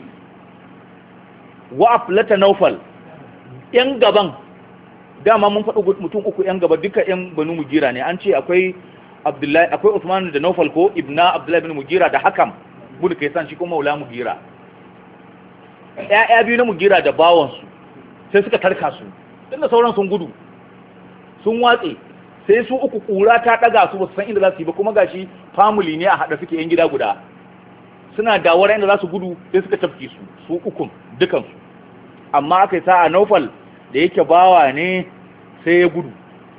wa aflata Naufal, ‘yan gaban, dama mun faɗi mutum uku ‘yan gaba duka ‘yan Banu Mugira ne, an ce akwai Abdullahi, akwai Usman da Naufal ko Ibna Abdullahi bin Mugira da Hakam bin Kaisan shi kuma Maula Mugira. ‘Ya'ya biyu na Mugira da bawansu sai suka tarka su, inda sauran sun gudu, sun watse, sai su uku ƙura ta ɗaga su ba su san inda za su yi ba, kuma gashi family ne a haɗa suke ‘yan gida guda. Suna dawara inda za su gudu sai suka tafke su, su ukun dukansu. Amma aka yi sa'a Naufal da yake bawa ne sai ya gudu.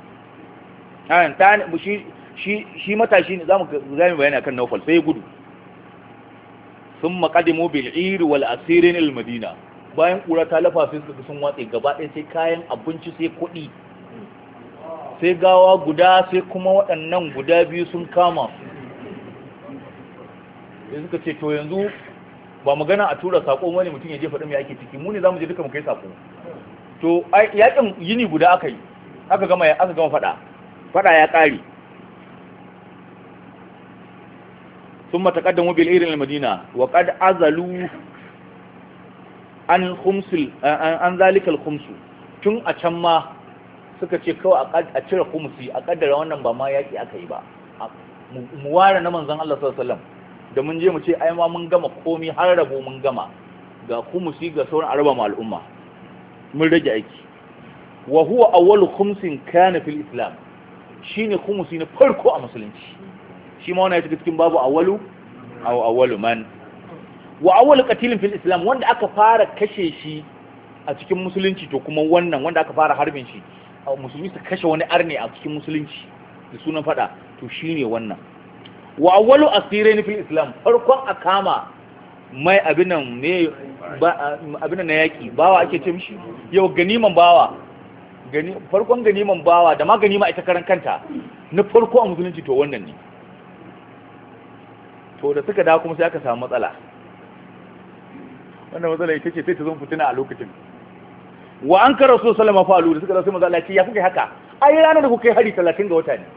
Shi matashi ne za mu bayani akan Naufal, sai ya gudu. Sun maƙadimu bil'iri wal asirin il-Madina, bayan ƙura ta lafa sai suka sun watse gaba ɗaya, sai kayan abinci, sai kuɗi, sai gawa guda, sai kuma waɗannan guda biyu sun kama. Sai suka ce to yanzu ba magana a tura sako wani mutum ya je faɗin mai ake ciki, mu ne za mu je duka mu kai sako. To yakin yini guda aka yi, aka gama aka gama faɗa faɗa ya ƙare. sun mataqaddamu bil irin al-madina wa qad azalu an khumsul an zalika al-khumsu, tun a can ma suka ce kawai a cire khumsi, a kaddara wannan ba ma yaki aka yi ba, mu ware na manzon Allah sallallahu alaihi wasallam, da mun je mu ce ai ma mun gama komi har rabo mun gama, ga khumsi ga sauran araba ma al'umma mun rage aiki. Wa huwa awwalu khumsin kana fil islam, shine khumsi na farko a musulunci. shi ma wannan ya shiga cikin babu awwalu aw awwalu man wa awwalu qatilin fil islam wanda aka fara kashe shi a cikin musulunci to kuma wannan wanda aka fara harbin shi musulmi su kashe wani arne a cikin musulunci da sunan fada to shine wannan wa awwalu asirin fil islam farkon akama mai abinan ne abinan na yaki bawa ake ce mishi yau ganiman bawa gani farkon ganiman bawa da ma ganima ita karan kanta na farko a musulunci to wannan ne to da suka dawo kuma sai aka samu matsala wannan matsala ita ce sai ta zama fitina a lokacin wa an kara so sallama falu da suka dawo sai manzo Allah ya ce ya kuka haka ai ranar da kuka yi hari talatin ga wata ne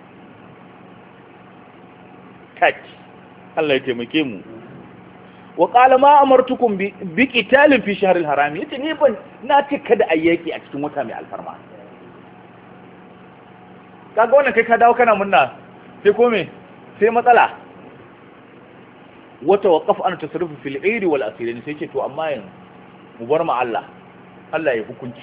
kac Allah ya taimake mu wa qala ma amartukum bi bi qitalin fi shahr al-haram yace ni ban na ce kada ayyaki a cikin wata mai alfarma kaga wannan kai ka dawo kana munna sai ko me sai matsala wata waqaf an tasarrufu fil eid wal asirin sai ce to amma yanzu mu bar ma Allah Allah ya hukunci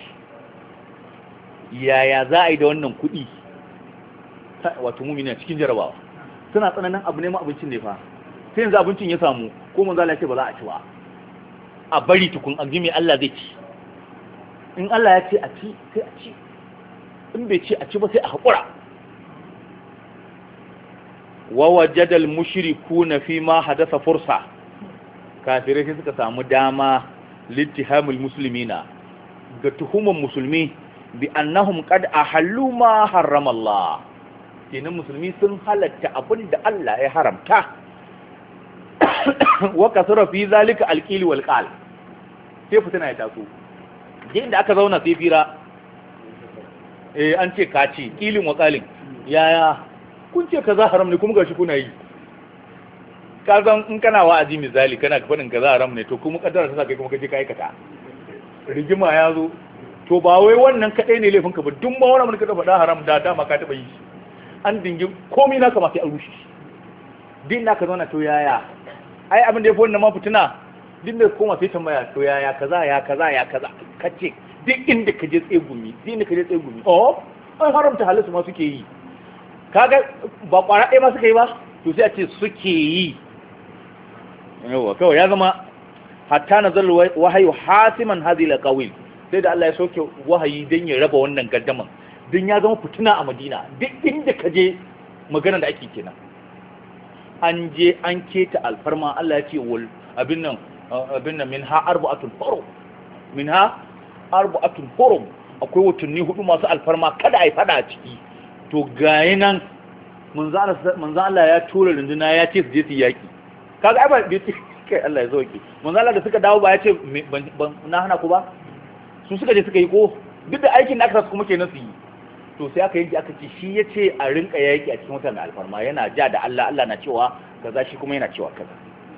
yaya za a yi da wannan kuɗi wato mu'mina cikin jarabawa suna tsananin abu ne ma abincin ne fa sai yanzu abincin ya samu ko manzo Allah ya ce ba za a ci ba a bari tukun an ji me Allah zai ci in Allah ya ce a ci sai a ci in bai ce a ci ba sai a haƙura wa wajada al mushrikuna fi ma hadatha fursa kafirai sai suka samu dama littihamul muslimina ga tuhuman musulmi bi annahum qad ahallu ma harrama Allah kenan musulmi sun halatta abin da Allah ya haramta wa kasara fi zalika alqili wal qal sai fitina ya taso din da aka zauna sai fira eh an ce kaci qilin wa qalin yaya kun ce kaza haram ne kuma gashi kuna yi ka zan in kana wa'azi misali kana fadin kaza haram ne to kuma kaddara ta kai kuma kaje ka aikata rigima ya zo to ba wai wannan kadai ne laifin ka ba duk ma wannan mun ka faɗa haram da dama ka taba yi an dingi komai naka ma sai an rushe din naka zauna to yaya ai abin da yafi wannan ma fitina din da koma sai tambaya to yaya kaza ya kaza ya kaza kace duk inda kaje tsegumi din da kaje tsegumi oh an haramta halasu ma suke yi kaga ba kwara ɗaya ma suka yi ba to sai a ce suke yi yawa kawai ya zama hatta nazal wahayu hasiman hadhihi alqawil sai da Allah ya soke wahayi dan ya raba wannan gaddaman din ya zama fitina a Madina duk inda ka je magana da ake kenan an je an keta alfarma Allah ya ce wal abin nan abin nan minha arba'atun hurum minha arba'atun hurum akwai watanni hudu masu alfarma kada ai fada a ciki to gayi nan manzo Allah ya tura runduna ya ce su je su yaki kaga ai ba kai Allah ya zoke manzo Allah da suka dawo ba ya ce na hana ku ba su suka je suka yi ko duk da aikin da aka kuma kenan su yi to sai aka yanki aka ce shi ya ce a rinka yaki a cikin watan alfarma yana ja da Allah Allah na cewa kaza shi kuma yana cewa kaza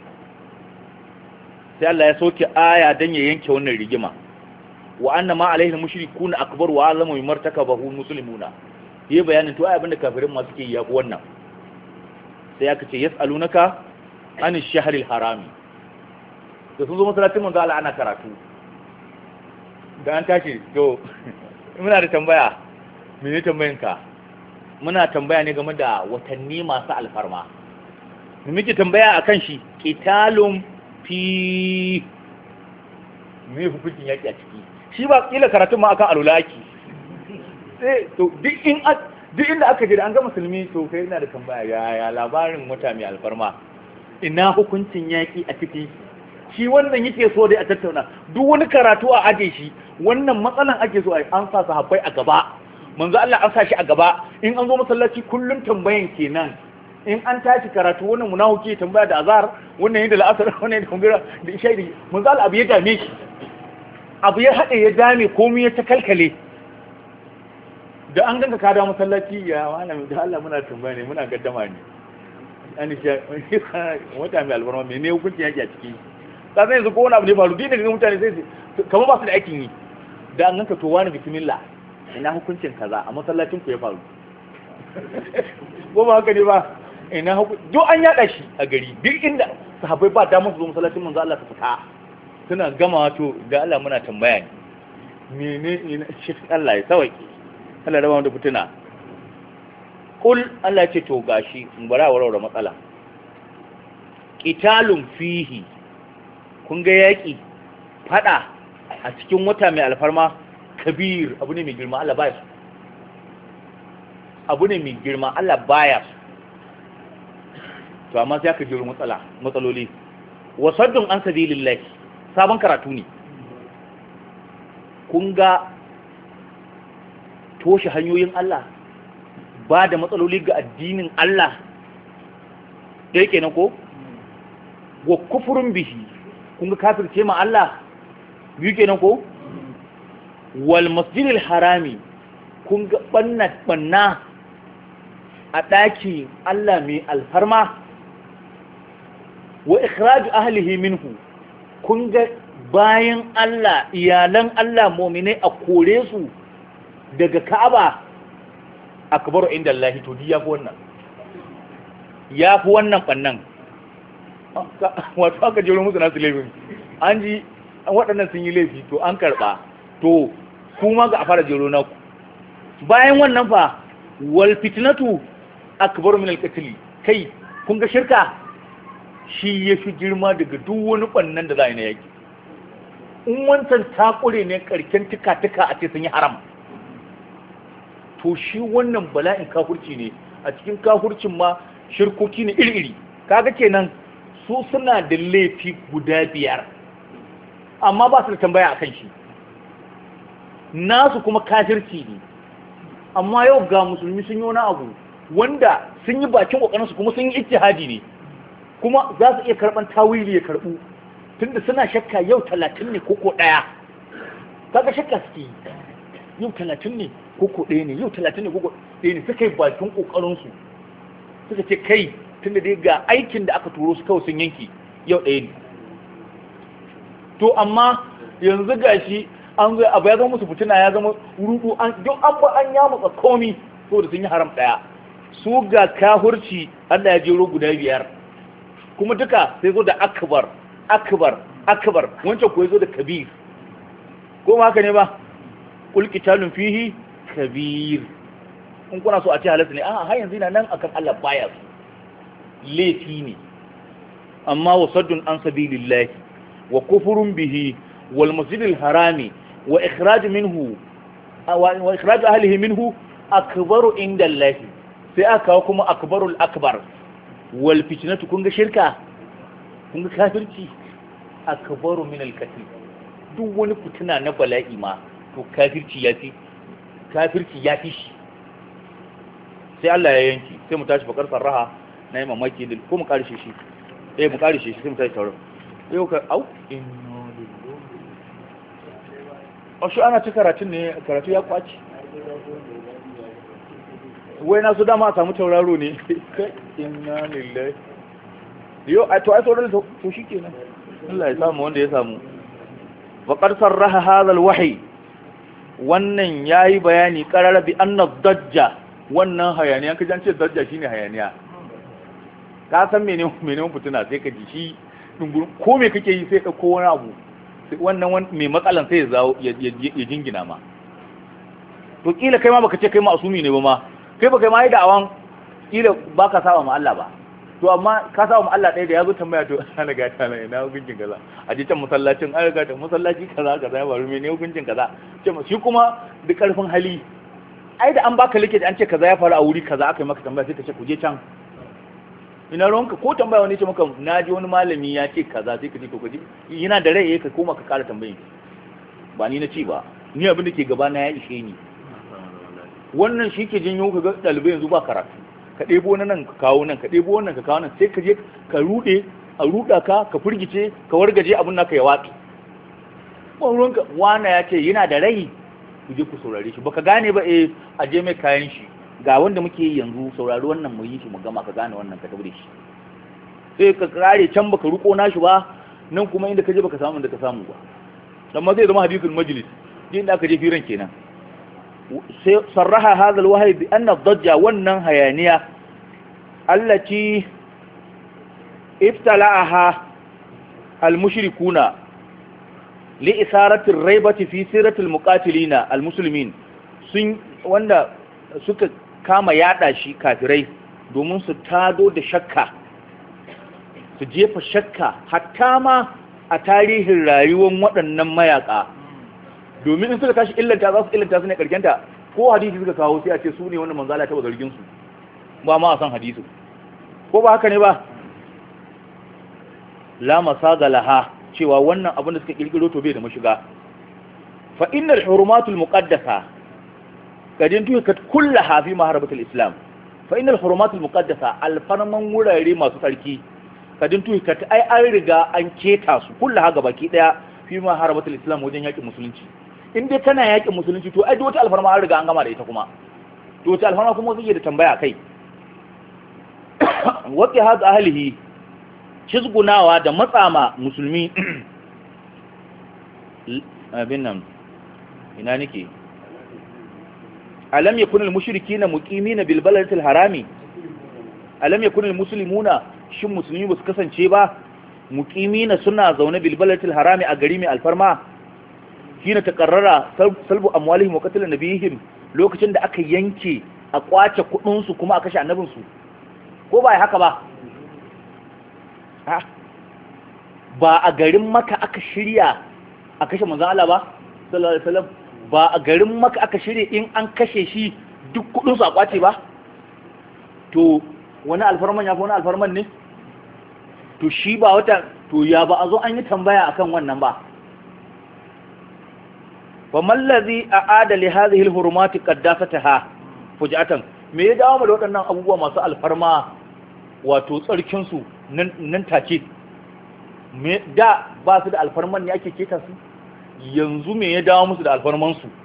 sai Allah ya soke aya dan ya yanke wannan rigima wa anna ma alaihi mushrikuna akbar wa azamu martakabahu muslimuna yi bayanin to ai abinda kafirin ma suke yi yaku wannan sai aka ce yas'alunaka an ash-shahril harami da sun zo masallacin manzo Allah ana karatu da an tashi to muna da tambaya mene tambayin ka muna tambaya ne game da watanni masu alfarma mu miki tambaya akan shi qitalun fi me hukuncin yaki a ciki shi ba kila karatun ma akan alulaki sai to duk in duk inda aka je da an ga musulmi to kai ina da tambaya ya ya labarin wata mai alfarma ina hukuncin yaki a ciki shi wannan yake so dai a tattauna duk wani karatu a aje shi wannan matsalan ake so ai an sa sahabbai a gaba manzo Allah an sa shi a gaba in an zo masallaci kullun tambayan kenan in an tashi karatu wannan munafiki tambaya da azhar wannan yadda al'asar wannan da kungira da isha da manzo Allah abu ya dame shi abu ya hade ya dame komai ya ta kalkale da an ganka ka da masallaci ya wani da Allah muna tambaya ne muna gaddama ne an shi wata mai albarma me ne hukunci yake a ciki ka sai yanzu ko wani abu ne faru dinin ga mutane sai kamar ba su da aikin yi da an ganka to wani bismillah ina hukuncin kaza a masallacin ku ya faru ko ba haka ne ba ina hukunci duk an yada shi a gari duk inda sahabbai ba da musu zo masallacin manzo Allah ta fita suna gama to da Allah muna tambaya ne mene ina shi Allah ya sauke Allah raba mu da fitina kul Allah ce to gashi in bara warware matsala qitalun fihi kun ga yaki fada a cikin wata mai alfarma kabir abu ne mai girma Allah baya su abu ne mai girma Allah baya su to amma sai aka jiro matsala matsaloli wasaddun an sabilillah sabon karatu ne kun ga toshe hanyoyin Allah ba da matsaloli ga addinin Allah da yake nan ko wa kufurin bihi kun ga kafirce ma Allah biyu kenan ko wal masjidil harami kun ga banna banna a ɗaki Allah mai alfarma wa ikhraj ahlihi minhu kun ga bayan Allah iyalan Allah mu'minai a kore su daga Ka'aba akbaru inda Allah to di yafi wannan yafi wannan bannan wato aka jero musu nasu laifin an ji waɗannan sun yi laifi to an karɓa to kuma ga a fara jero naku bayan wannan fa wal fitnatu akbaru min al-qatl kai kun ga shirka shi yafi girma daga duk wani bannan da za a yi na yaki in wancan takure ne karken tuka-tuka a ce sun yi haram to shi wannan bala'in kafurci ne a cikin kafurcin ma shirkoki ne iri-iri kaga kenan su suna da laifi guda biyar amma ba su da tambaya a kan shi nasu kuma kafirci ne amma yau ga musulmi sun yi wani abu wanda sun yi bakin kokarinsu kuma sun yi ijtihadi ne kuma za su iya karban tawili ya karbu tunda suna shakka yau talatin ne koko ɗaya kaga shakka suke yau talatin ne koko ɗaya ne yau talatin ne koko ɗaya ne suka yi bakin ƙoƙarinsu suka ce kai tunda dai ga aikin da aka turo su kawai sun yanki yau ɗaya ne to amma yanzu gashi an zo abu ya zama musu fitina ya zama rudu an duk an ba an ya mutsa komi saboda sun yi haram ɗaya su ga kahurci Allah ya jero guda biyar kuma duka sai zo da akbar akbar akbar wancan ko yazo da kabir ko ma haka ne ba kul qitalun fihi kabir in kuna so a ce halatta ne a har yanzu ina nan akan Allah baya su laifi ne amma wasaddun an sabilillah wa kufrun bihi wal masjidil harami wa ikhraj minhu wa ikhraj ahlihi minhu akbaru inda Allah sai aka kuma akbarul akbar wal fitnatu kun ga shirka kun ga kafirci akbaru min al-qatl duk wani fitina na bala'i ma to kafirci yafi kafirci yafi shi sai Allah ya yanki sai mu tashi bakar sarraha na yi mamaki din ko mu karshe shi eh mu karshe shi sai mu tashi tauro yau ka au inna lillahi ashe ana ci karatun ne karatu ya kwaci wai na su dama a samu tauraro ne inna lillahi yau a to ai sauran to shikenan Allah ya samu wanda ya samu faqad sarraha hadha alwahy wannan yayi bayani qarara bi anna dajja wannan hayaniya kaje an ce dajja shine hayaniya ka san menene menene fituna sai ka ji shi dungur ko me kake yi sai ka ko wani abu wannan mai matsalan sai ya zawo ya jingina ma to kila kai ma baka ce kai ma asumi ne ba ma kai baka ma yi da'awan kila baka saba ma Allah ba to amma ka saba ma Allah ɗaya da yazo tambaya to ana ga ta ina hukuncin kaza a je can masallacin an ga ta masallaci kaza kaza ya faru mene hukuncin kaza ce shi kuma da karfin hali ai da an baka likita an ce kaza ya faru a wuri kaza aka yi maka tambaya sai ka ce ku je can ina ruwanka ko tambaya wani ce maka naji wani malami ya ce kaza sai ka ce to ka je yana da rai ka koma ka kara tambayin ba ni na ce ba ni abin da ke gaba na ya ishe ni wannan shi ke janyo ka ga ɗalibai yanzu ba karatu ka ɗebo na nan ka kawo nan ka ɗebo wannan ka kawo nan sai ka je ka ruɗe a ruɗa ka ka firgice ka wargaje abin naka ya watsi ruwanka wana ya ce yana da rai ku je ku saurare shi baka gane ba eh a je mai kayan shi ga wanda muke yi yanzu saurari wannan mu yi shi mu gama ka gane wannan ka tabbare shi sai ka kare can baka ruko nashi ba nan kuma inda ka je baka samu inda ka samu ba amma zai zama hadithul majlis inda aka je firan kenan sarraha hadha alwahyi bi anna ad-dajja wannan hayaniya allati iftala'aha al-mushrikuna li isarati ar-raibati fi sirati al-muqatilina al-muslimin sun wanda suka kama yada shi kafirai domin su tado da shakka su jefa shakka hatta ma a tarihin rayuwar waɗannan mayaka domin in suka tashi illanta za su illanta su ne karkenta ko hadisi suka kawo sai a ce su ne wanda manzo Allah ya taba zargin su ba ma a san hadisi ko ba haka ne ba la masaga laha cewa wannan abin da suka kirkiro to bai da mashiga fa innal hurumatul muqaddasa kadin tukat kullaha fi maharabatul islam fa innal hurumatul muqaddasa alfarman wurare masu tsarki kadin tukat ai an riga an keta su kullaha gabaki daya fi maharabatul islam wajen yakin musulunci in dai kana yakin musulunci to ai duk wata alfarma an riga an gama da ita kuma to wata alfarma kuma zai da tambaya kai waqi hada ahlihi cizgunawa da matsama musulmi abin nan ina nake alam yakunul mushrikina muqimina bil baladil harami alam yakunul muslimuna shin musulmi ba su kasance ba muqimina suna zaune bil baladil harami a gari mai alfarma hina taqarrara salbu amwalihim wa qatl nabiyihim lokacin da aka yanke a kwace kudin su kuma a kashe annabin su ko ba haka ba ba a garin maka aka shirya a kashe manzon Allah ba sallallahu alaihi wasallam ba a garin maka aka shirya in an kashe shi duk kudin su a kwace ba to wani alfarman ya fi wani alfarman ne to shi ba wata to ya ba a zo an yi tambaya akan wannan ba fa mallazi aada li hadhihi alhurumati qaddasataha fujatan me ya dawo mu da waɗannan abubuwa masu alfarma wato tsarkin su nan take me da ba su da alfarman ne ake keta su yanzu me ya dawo musu da alfarman su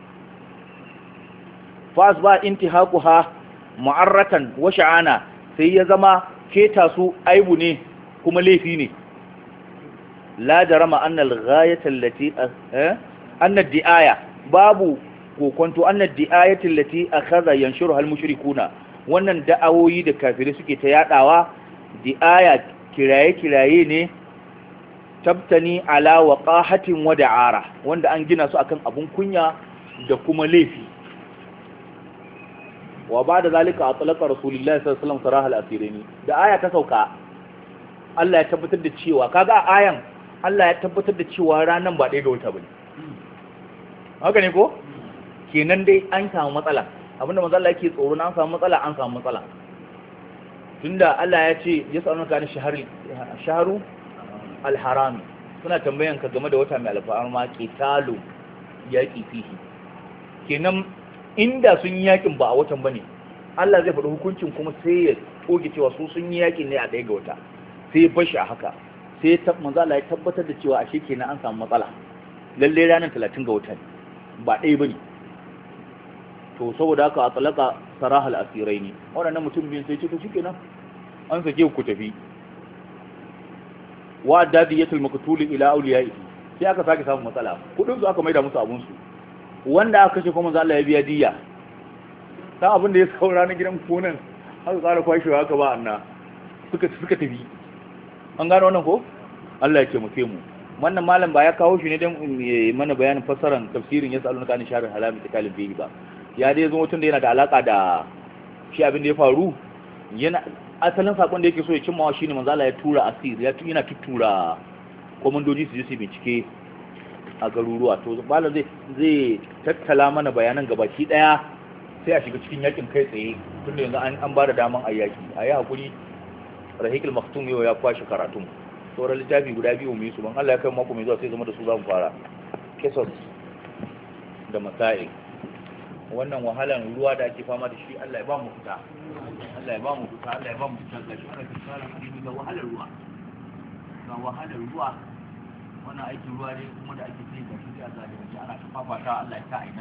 fas ba intihaquha mu'arratan wa sha'ana sai ya zama keta su aibu ne kuma laifi ne la jarama anna al-ghayata allati eh anna di'aya babu kokonto anna di'ayati allati akhadha yanshuruha al-mushrikuna wannan da'awoyi da kafirai suke ta yadawa di'aya kiraye-kiraye ne tabtani ala waqahatin wa da'ara wanda an gina su akan abun kunya da kuma laifi wa ba'da zalika atlaqa rasulullahi sallallahu alaihi wasallam sarah al-asirini da aya ta sauka Allah ya tabbatar da cewa kaga ayan Allah ya tabbatar da cewa ranan ba ɗaya ga wata bane haka ne ko kenan dai an samu matsala abinda manzo Allah yake tsoro na an samu matsala an samu matsala tunda Allah ya ce yasalunka ni shahri shahru al-haram suna tambayan ka game da wata mai alfarma qitalu yaqi fihi kenan inda sun yi yakin ba a watan bane Allah zai faɗi hukuncin kuma sai ya toge cewa su sun yi yakin ne a ɗaya ga wata sai ya bashi a haka sai ya manzo Allah ya tabbatar da cewa ashe kenan an samu matsala lalle ranar talatin ga wata ba ɗaya bane to saboda haka a talaka sarahal asiraini waɗannan mutum biyun sai ce to shikenan an sake ku tafi wa dadiyatul maqtul ila awliyaihi sai aka sake samu matsala kudin su aka maida musu abun su wanda aka kashe kuma Allah ya biya diya ta abin da ya saura na gidan kunan haka tsara kwashewa haka ba anna suka suka tafi an gano wannan ko Allah ya ce mu mu wannan malam ba ya kawo shi ne dan mana bayanin fassarar tafsirin yasalunka an sharar halami takalin bihi ba ya dai zo mutum da yana da alaka da shi abin da ya faru yana asalin sakon da yake so ya cimmawa shine manzo Allah ya tura asir ya yana tuttura komandoji su je su bincike a garuruwa to malam zai zai tattala mana bayanan gabaki daya sai a shiga cikin yakin kai tsaye tunda yanzu an an bada daman ayyaki ayi hakuri Rahiqul Maktum yau ya kwashi karatun sauran littafi guda biyu mu yi su ban Allah ya kai mako mai zuwa sai zama da su zamu fara kisos da masail wannan wahalan ruwa da ake fama da shi Allah ya ba mu fita Allah ya ba mu fita Allah ya ba mu fita ga shi ana tsara hadisi ga wahalar ruwa ga wahalar ruwa wannan aikin ruwa ne kuma da ake yi ga shi a zalunci ana ta fafata Allah ya ta aina